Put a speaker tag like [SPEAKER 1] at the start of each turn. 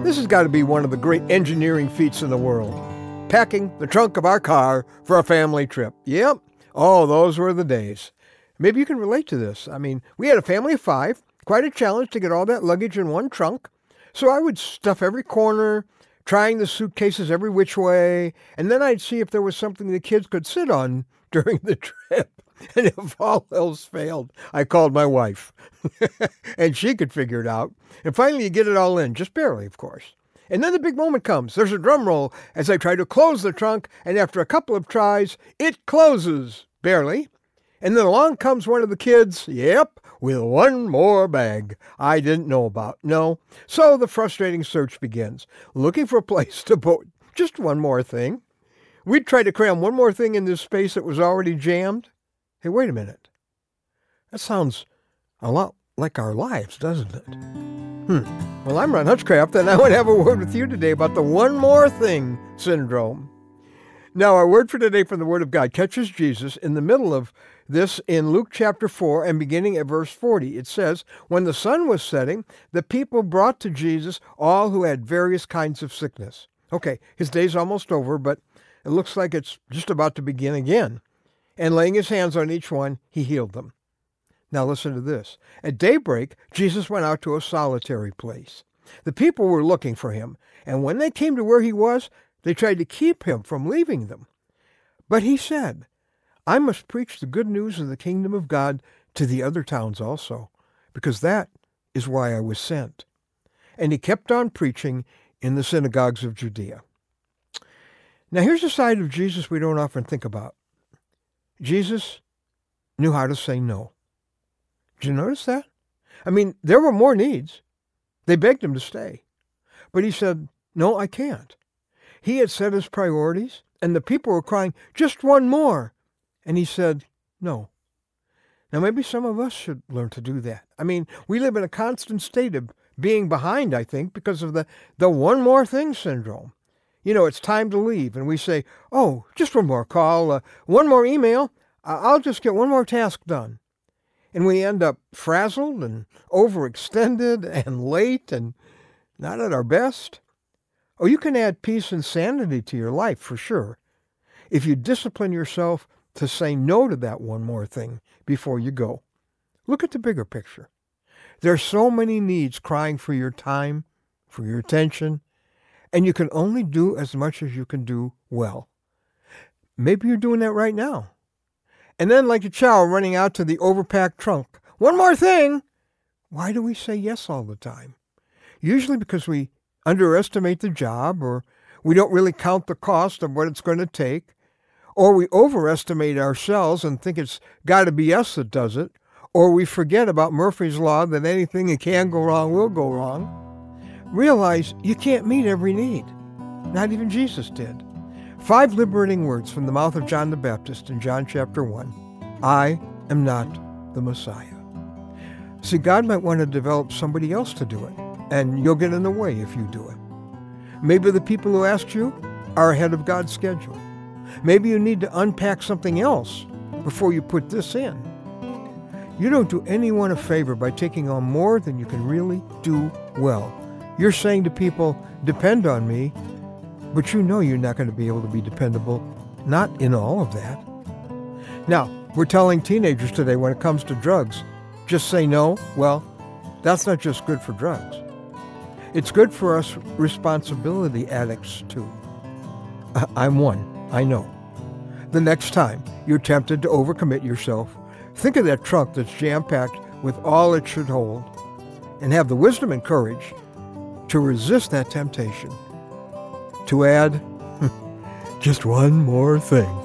[SPEAKER 1] This has got to be one of the great engineering feats in the world. Packing the trunk of our car for a family trip. Yep. Oh, those were the days. Maybe you can relate to this. I mean, we had a family of 5. Quite a challenge to get all that luggage in one trunk. So I would stuff every corner, trying the suitcases every which way, and then I'd see if there was something the kids could sit on during the trip. And if all else failed, I called my wife. And she could figure it out. And finally, you get it all in, just barely, of course. And then the big moment comes. There's a drum roll as I try to close the trunk, and after a couple of tries, it closes, barely. And then along comes one of the kids, yep, with one more bag I didn't know about. No. So the frustrating search begins, looking for a place to put just one more thing. We'd try to cram one more thing in this space that was already jammed. Hey, wait a minute. That sounds a lot like our lives, doesn't it? Well, I'm Ron Hutchcraft, and I want to have a word with you today about the one more thing syndrome. Now, our word for today from the Word of God catches Jesus in the middle of this in Luke chapter 4 and beginning at verse 40. It says, when the sun was setting, the people brought to Jesus all who had various kinds of sickness. Okay, his day's almost over, but it looks like it's just about to begin again. And laying his hands on each one, he healed them. Now listen to this. At daybreak, Jesus went out to a solitary place. The people were looking for him, and when they came to where he was, they tried to keep him from leaving them. But he said, I must preach the good news of the kingdom of God to the other towns also, because that is why I was sent. And he kept on preaching in the synagogues of Judea. Now here's a side of Jesus we don't often think about. Jesus knew how to say no. Did you notice that? I mean, there were more needs. They begged him to stay. But he said, no, I can't. He had set his priorities, and the people were crying, just one more. And he said, no. Now, maybe some of us should learn to do that. I mean, we live in a constant state of being behind, I think, because of the one more thing syndrome. You know, it's time to leave, and we say, oh, just one more call, one more email, I'll just get one more task done. And we end up frazzled and overextended and late and not at our best. Oh, you can add peace and sanity to your life for sure if you discipline yourself to say no to that one more thing before you go. Look at the bigger picture. There are so many needs crying for your time, for your attention, and you can only do as much as you can do well. Maybe you're doing that right now. And then like a child running out to the overpacked trunk, one more thing. Why do we say yes all the time? Usually because we underestimate the job, or we don't really count the cost of what it's going to take, or we overestimate ourselves and think it's got to be us that does it, or we forget about Murphy's Law that anything that can go wrong will go wrong. Realize you can't meet every need. Not even Jesus did. 5 liberating words from the mouth of John the Baptist in John chapter 1. I am not the Messiah. See, God might want to develop somebody else to do it, and you'll get in the way if you do it. Maybe the people who asked you are ahead of God's schedule. Maybe you need to unpack something else before you put this in. You don't do anyone a favor by taking on more than you can really do well. You're saying to people, depend on me, but you know you're not going to be able to be dependable, not in all of that. Now, we're telling teenagers today when it comes to drugs, just say no. Well, that's not just good for drugs. It's good for us responsibility addicts too. I'm one, I know. The next time you're tempted to overcommit yourself, think of that trunk that's jam-packed with all it should hold, and have the wisdom and courage to resist that temptation, to add just one more thing.